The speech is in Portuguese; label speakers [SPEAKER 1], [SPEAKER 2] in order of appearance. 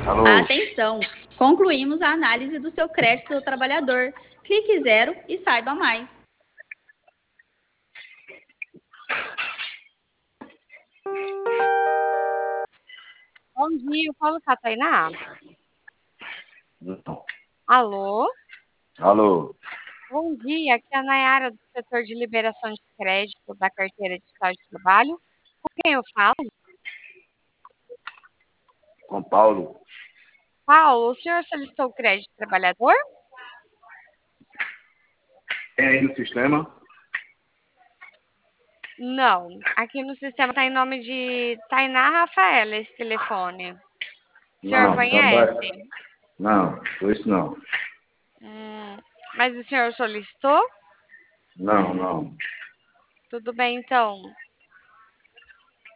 [SPEAKER 1] Alô,
[SPEAKER 2] Atenção! Concluímos a análise do seu crédito do trabalhador. Clique zero e saiba mais.
[SPEAKER 3] Bom dia, eu falo com a Tainá.
[SPEAKER 1] não.
[SPEAKER 3] Alô?
[SPEAKER 1] Alô,
[SPEAKER 3] Bom dia, aqui é a Nayara do setor de liberação de crédito da carteira digital de trabalho. Com quem eu falo?
[SPEAKER 1] São Paulo,
[SPEAKER 3] Paulo, o senhor solicitou o crédito trabalhador?
[SPEAKER 1] tem aí no sistema?
[SPEAKER 3] Não, aqui no sistema está em nome de Tainá Rafaela esse telefone. O senhor
[SPEAKER 1] Não,
[SPEAKER 3] conhece?
[SPEAKER 1] não, foi isso não.
[SPEAKER 3] Mas o senhor solicitou?
[SPEAKER 1] Não, não.
[SPEAKER 3] Tudo bem, então.